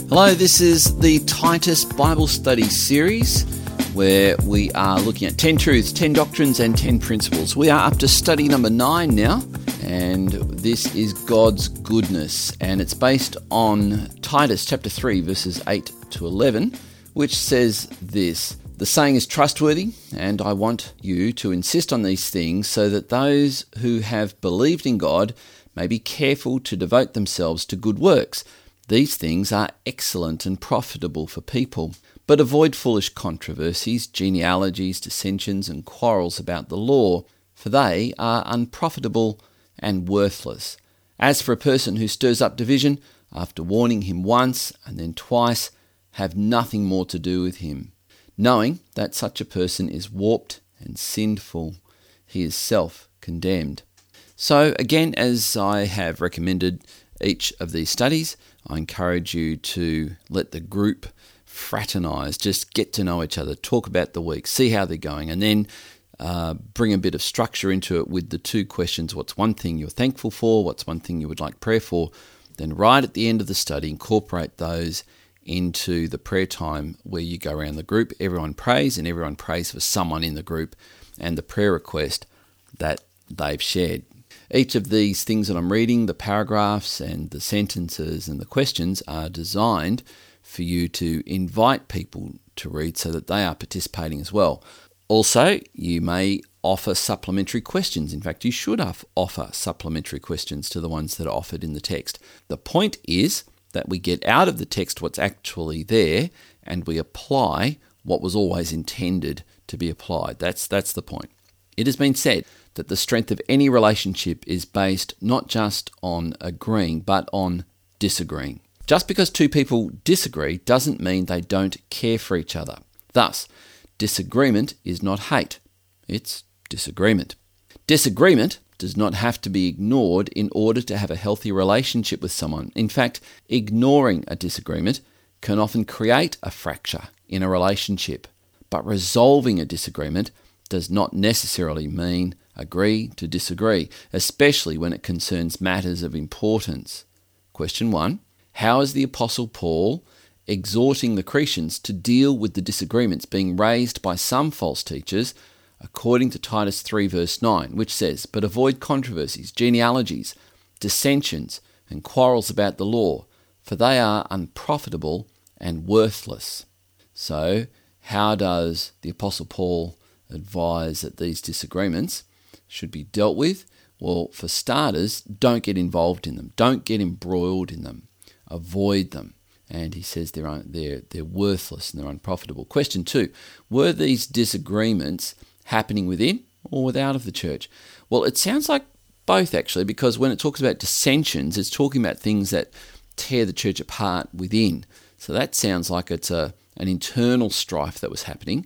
Hello, this is the Titus Bible Study series where we are looking at 10 truths, 10 doctrines and 10 principles. We are up to study number 9 now, and this is God's goodness, and it's based on Titus chapter 3 verses 8 to 11, which says this: "The saying is trustworthy, and I want you to insist on these things so that those who have believed in God may be careful to devote themselves to good works. These things are excellent and profitable for people. But avoid foolish controversies, genealogies, dissensions, and quarrels about the law, for they are unprofitable and worthless. As for a person who stirs up division, after warning him once and then twice, have nothing more to do with him, knowing that such a person is warped and sinful. He is self-condemned." So again, as I have recommended each of these studies, I encourage you to let the group fraternise, just get to know each other, talk about the week, see how they're going, and then bring a bit of structure into it with the 2 questions. What's one thing you're thankful for? What's one thing you would like prayer for? Then right at the end of the study, incorporate those into the prayer time where you go around the group. Everyone prays, and everyone prays for someone in the group and the prayer request that they've shared. Each of these things that I'm reading, the paragraphs and the sentences and the questions, are designed for you to invite people to read so that they are participating as well. Also, you may offer supplementary questions. In fact, you should offer supplementary questions to the ones that are offered in the text. The point is that we get out of the text what's actually there and we apply what was always intended to be applied. That's the point. It has been said that the strength of any relationship is based not just on agreeing, but on disagreeing. Just because 2 people disagree doesn't mean they don't care for each other. Thus, disagreement is not hate, it's disagreement. Disagreement does not have to be ignored in order to have a healthy relationship with someone. In fact, ignoring a disagreement can often create a fracture in a relationship. But resolving a disagreement does not necessarily mean agree to disagree, especially when it concerns matters of importance. Question 1. How is the Apostle Paul exhorting the Cretans to deal with the disagreements being raised by some false teachers, according to Titus 3 verse 9, which says, "But avoid controversies, genealogies, dissensions, and quarrels about the law, for they are unprofitable and worthless." So, how does the Apostle Paul advise that these disagreements should be dealt with? Well, for starters, don't get involved in them. Don't get embroiled in them. Avoid them. And he says they're worthless and they're unprofitable. Question 2, were these disagreements happening within or without of the church? Well, it sounds like both actually, because when it talks about dissensions, it's talking about things that tear the church apart within. So that sounds like it's an internal strife that was happening.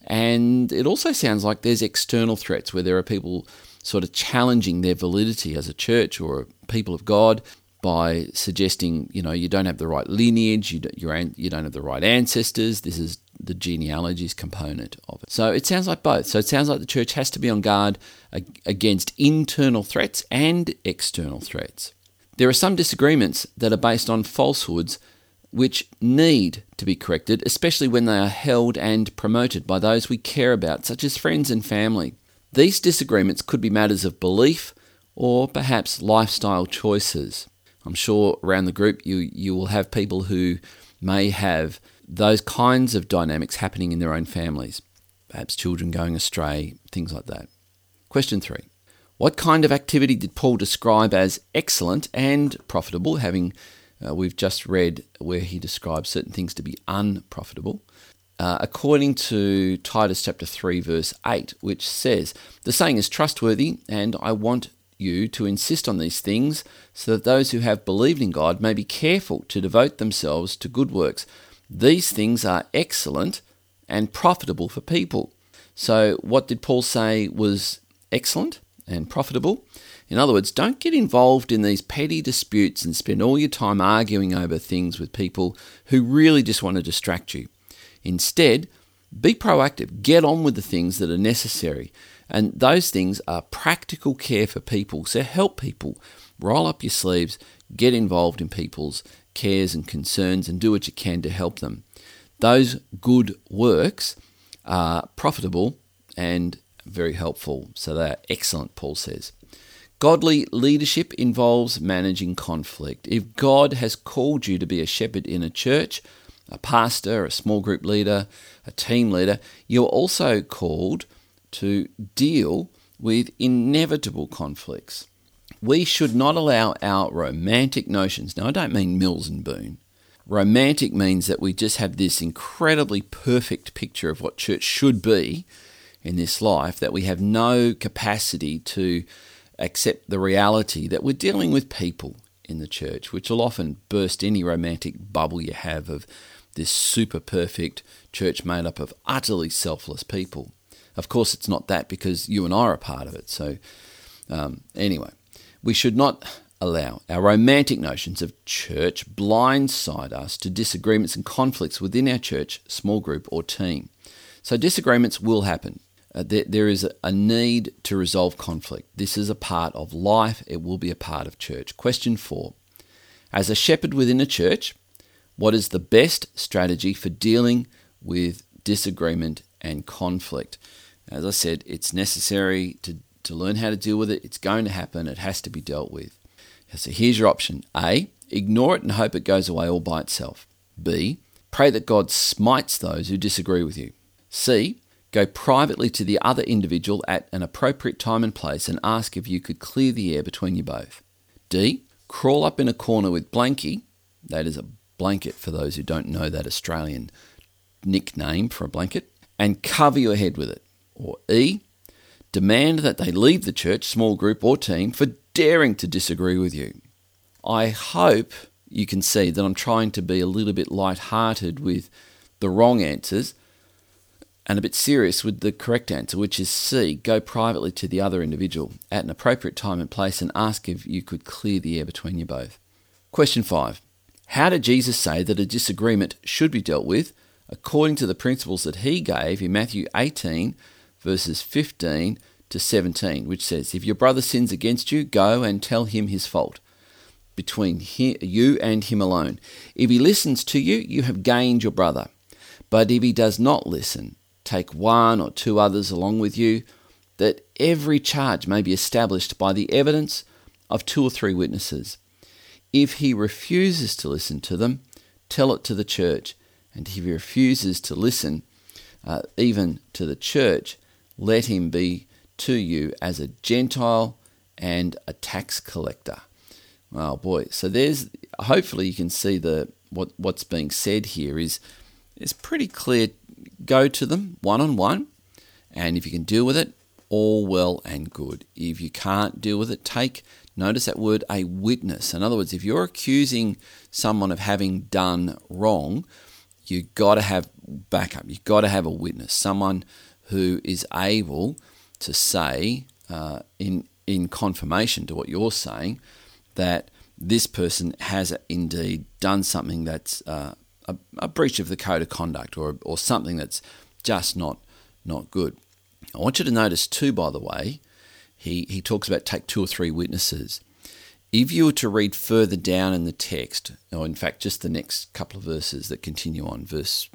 And it also sounds like there's external threats where there are people sort of challenging their validity as a church or a people of God by suggesting, you don't have the right lineage, you don't have the right ancestors. This is the genealogies component of it. So it sounds like both. So it sounds like the church has to be on guard against internal threats and external threats. There are some disagreements that are based on falsehoods which need to be corrected, especially when they are held and promoted by those we care about, such as friends and family. These disagreements could be matters of belief or perhaps lifestyle choices. I'm sure around the group you will have people who may have those kinds of dynamics happening in their own families, perhaps children going astray, things like that. Question 3. What kind of activity did Paul describe as excellent and profitable, we've just read where he describes certain things to be unprofitable. According to Titus chapter 3 verse 8, which says, "The saying is trustworthy, and I want you to insist on these things so that those who have believed in God may be careful to devote themselves to good works. These things are excellent and profitable for people." So what did Paul say was excellent and profitable? In other words, don't get involved in these petty disputes and spend all your time arguing over things with people who really just want to distract you. Instead, be proactive. Get on with the things that are necessary. And those things are practical care for people. So help people. Roll up your sleeves. Get involved in people's cares and concerns and do what you can to help them. Those good works are profitable and very helpful. So they are excellent, Paul says. Godly leadership involves managing conflict. If God has called you to be a shepherd in a church, a pastor, a small group leader, a team leader, you're also called to deal with inevitable conflicts. We should not allow our romantic notions, now I don't mean Mills and Boon. Romantic means that we just have this incredibly perfect picture of what church should be in this life, that we have no capacity to accept the reality that we're dealing with people in the church, which will often burst any romantic bubble you have of this super perfect church made up of utterly selfless people. Of course, it's not that, because you and I are a part of it. So anyway, we should not allow our romantic notions of church blindside us to disagreements and conflicts within our church, small group or team. So disagreements will happen. There is a need to resolve conflict. This is a part of life. It will be a part of church. Question 4. As a shepherd within a church, what is the best strategy for dealing with disagreement and conflict? As I said, it's necessary to learn how to deal with it. It's going to happen. It has to be dealt with. So here's your option. A, ignore it and hope it goes away all by itself. B, pray that God smites those who disagree with you. C, go privately to the other individual at an appropriate time and place and ask if you could clear the air between you both. D, crawl up in a corner with blankie, that is a blanket for those who don't know that Australian nickname for a blanket, and cover your head with it. Or E, demand that they leave the church, small group or team for daring to disagree with you. I hope you can see that I'm trying to be a little bit light-hearted with the wrong answers and a bit serious with the correct answer, which is C, go privately to the other individual at an appropriate time and place and ask if you could clear the air between you both. Question 5. How did Jesus say that a disagreement should be dealt with according to the principles that he gave in Matthew 18, verses 15 to 17, which says, if your brother sins against you, go and tell him his fault between you and him alone. If he listens to you, you have gained your brother. But if he does not listen, take 1 or 2 others along with you, that every charge may be established by the evidence of 2 or 3 witnesses. If he refuses to listen to them, tell it to the church. And if he refuses to listen, even to the church, let him be to you as a Gentile and a tax collector. Oh boy! So hopefully you can see what's being said here is pretty clear. Go to them one-on-one, and if you can deal with it, all well and good. If you can't deal with it, notice that word, a witness. In other words, if you're accusing someone of having done wrong, you've got to have backup. You've got to have a witness, someone who is able to say in confirmation to what you're saying that this person has indeed done something that's a breach of the code of conduct or something that's just not good. I want you to notice too, by the way, he talks about take 2 or 3 witnesses. If you were to read further down in the text, or in fact just the next couple of verses that continue on, verse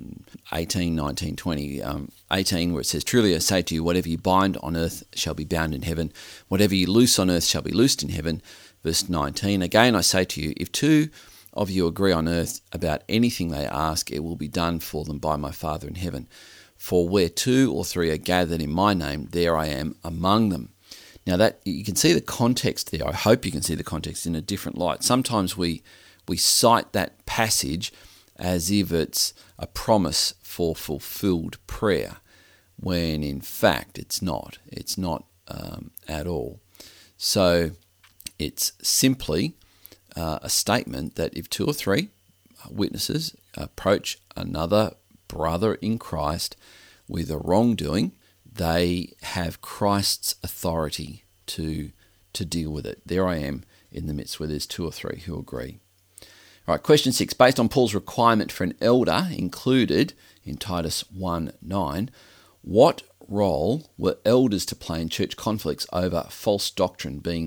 18, 19, 20, 18, where it says, truly I say to you, whatever you bind on earth shall be bound in heaven, whatever you loose on earth shall be loosed in heaven. Verse 19, again I say to you, if 2 of you agree on earth about anything they ask, it will be done for them by my Father in heaven. For where 2 or 3 are gathered in my name, there I am among them. Now that you can see the context there. I hope you can see the context in a different light. Sometimes we cite that passage as if it's a promise for fulfilled prayer, when in fact it's not. It's not at all. So it's simply a statement that if 2 or 3 witnesses approach another brother in Christ with a wrongdoing, they have Christ's authority to deal with it. There I am in the midst where there's 2 or 3 who agree. All right, question 6. Based on Paul's requirement for an elder included in Titus 1:9, what role were elders to play in church conflicts over false doctrine being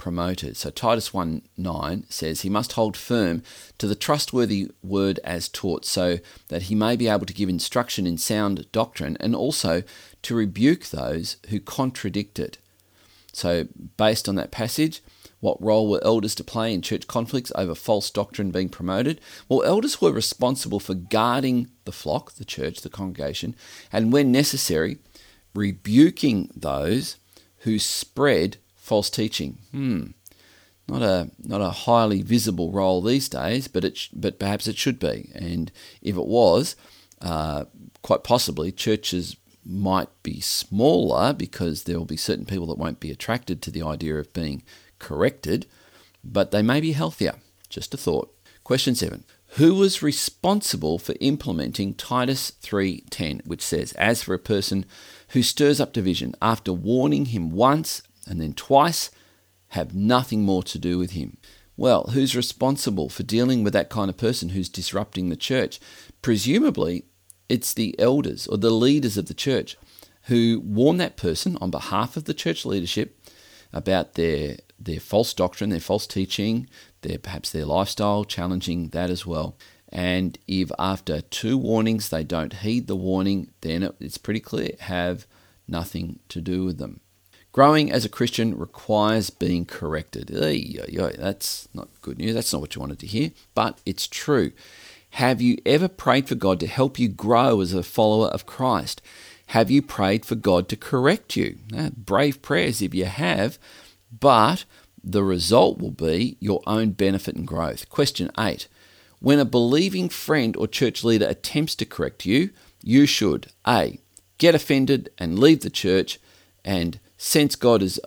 promoted. So Titus 1:9 says he must hold firm to the trustworthy word as taught, so that he may be able to give instruction in sound doctrine and also to rebuke those who contradict it. So based on that passage, what role were elders to play in church conflicts over false doctrine being promoted? Well, elders were responsible for guarding the flock, the church, the congregation, and when necessary, rebuking those who spread false teaching. Not a highly visible role these days, but perhaps it should be. And if it was, quite possibly churches might be smaller because there will be certain people that won't be attracted to the idea of being corrected, but they may be healthier. Just a thought. Question 7. Who was responsible for implementing Titus 3:10, which says, as for a person who stirs up division, after warning him once and then twice, have nothing more to do with him? Well, who's responsible for dealing with that kind of person who's disrupting the church? Presumably, it's the elders or the leaders of the church who warn that person on behalf of the church leadership about their false doctrine, their false teaching, perhaps their lifestyle, challenging that as well. And if after 2 warnings they don't heed the warning, then it's pretty clear, have nothing to do with them. Growing as a Christian requires being corrected. That's not good news. That's not what you wanted to hear, but it's true. Have you ever prayed for God to help you grow as a follower of Christ? Have you prayed for God to correct you? Brave prayers if you have, but the result will be your own benefit and growth. Question 8. When a believing friend or church leader attempts to correct you, you should A, get offended and leave the church, and sense God is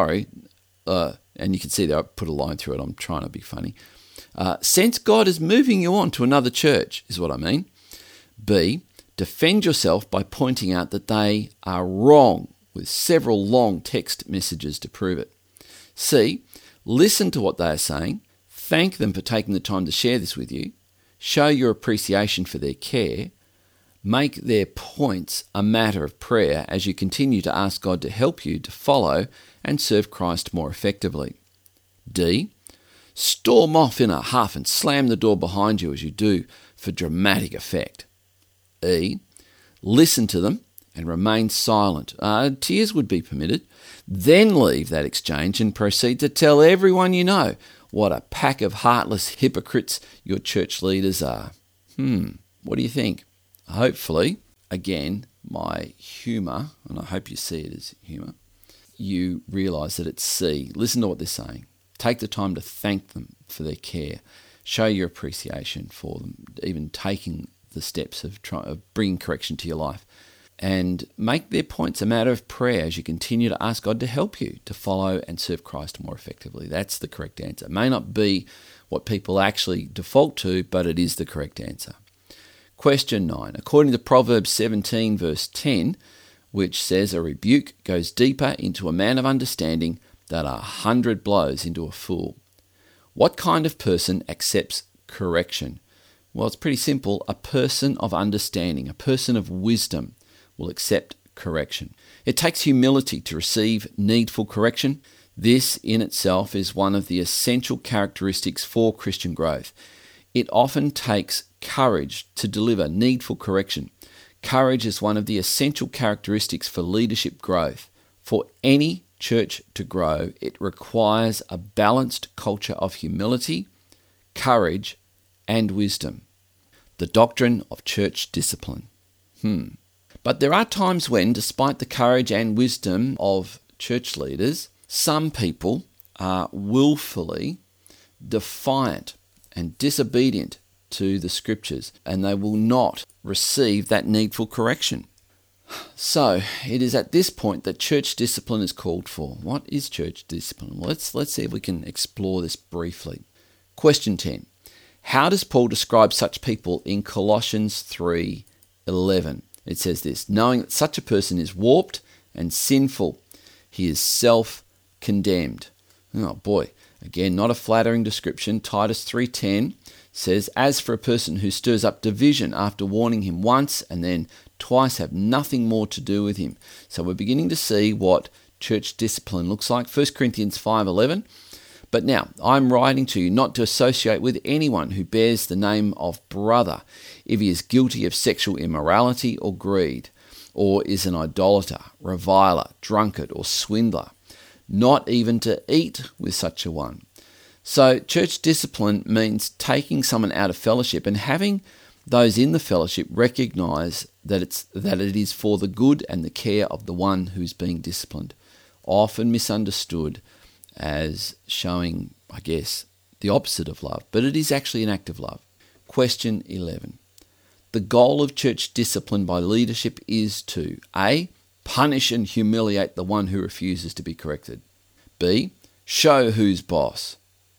and you can see there I put a line through it, I'm trying to be funny. Sense God is moving you on to another church, is what I mean. B, defend yourself by pointing out that they are wrong with several long text messages to prove it. C, listen to what they are saying, thank them for taking the time to share this with you, show your appreciation for their care, make their points a matter of prayer as you continue to ask God to help you to follow and serve Christ more effectively. D, storm off in a huff and slam the door behind you as you do for dramatic effect. E, listen to them and remain silent. Tears would be permitted. Then leave that exchange and proceed to tell everyone you know what a pack of heartless hypocrites your church leaders are. What do you think? Hopefully, again, my humour, and I hope you see it as humour, you realise that it's C. Listen to what they're saying. Take the time to thank them for their care. Show your appreciation for them, even taking the steps of bringing correction to your life. And make their points a matter of prayer as you continue to ask God to help you to follow and serve Christ more effectively. That's the correct answer. It may not be what people actually default to, but it is the correct answer. Question 9. According to Proverbs 17 verse 10, which says, a rebuke goes deeper into a man of understanding than 100 blows into a fool. What kind of person accepts correction? Well, it's pretty simple. A person of understanding, a person of wisdom will accept correction. It takes humility to receive needful correction. This in itself is one of the essential characteristics for Christian growth. It often takes courage to deliver needful correction. Courage is one of the essential characteristics for leadership growth. For any church to grow, it requires a balanced culture of humility, courage, and wisdom. The doctrine of church discipline. But there are times when, despite the courage and wisdom of church leaders, some people are willfully defiant and disobedient to the scriptures, and they will not receive that needful correction. So it is at this point that church discipline is called for. What is church discipline? Well, let's see if we can explore this briefly. Question 10. How does Paul describe such people in Colossians 3:11? It says this, knowing that such a person is warped and sinful, he is self-condemned. Oh boy, again, not a flattering description. Titus 3:10 says, as for a person who stirs up division after warning him once and then twice, have nothing more to do with him. So we're beginning to see what church discipline looks like. 1 Corinthians 5:11. But now, I'm writing to you not to associate with anyone who bears the name of brother if he is guilty of sexual immorality or greed, or is an idolater, reviler, drunkard, or swindler, not even to eat with such a one. So church discipline means taking someone out of fellowship and having those in the fellowship recognize that it is for the good and the care of the one who's being disciplined, often misunderstood as showing, I guess, the opposite of love, but it is actually an act of love. Question 11. The goal of church discipline by leadership is to A. Punish and humiliate the one who refuses to be corrected. B. Show who's boss.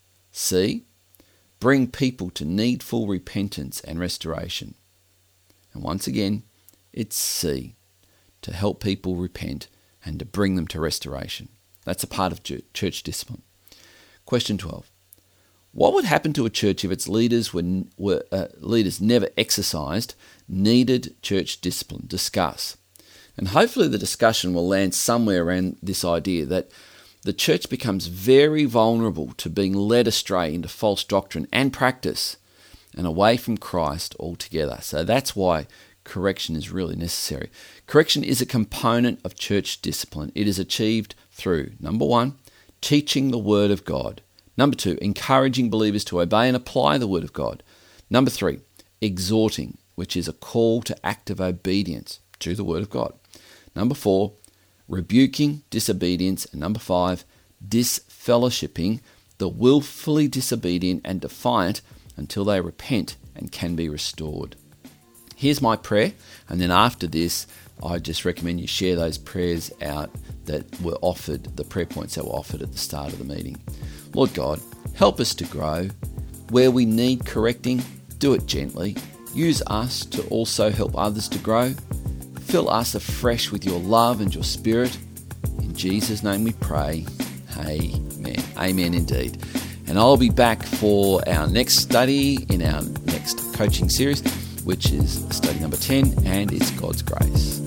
C. Bring people to needful repentance and restoration. And once again, it's C. To help people repent and to bring them to restoration. That's a part of church discipline. Question 12. What would happen to a church if its leaders leaders never exercised needed church discipline? Discuss. And hopefully the discussion will land somewhere around this idea that the church becomes very vulnerable to being led astray into false doctrine and practice and away from Christ altogether. So that's why correction is really necessary. Correction is a component of church discipline. It is achieved through, number 1, teaching the Word of God. Number 2, encouraging believers to obey and apply the Word of God. Number 3, exhorting, which is a call to active obedience to the Word of God. Number 4, rebuking disobedience. And number 5, disfellowshipping the willfully disobedient and defiant until they repent and can be restored. Here's my prayer, and then after this, I just recommend you share those prayers out that were offered, the prayer points that were offered at the start of the meeting. Lord God, help us to grow. Where we need correcting, do it gently. Use us to also help others to grow. Fill us afresh with your love and your Spirit. In Jesus' name we pray. Amen. Amen indeed. And I'll be back for our next study in our next coaching series, which is study number 10, and it's God's grace.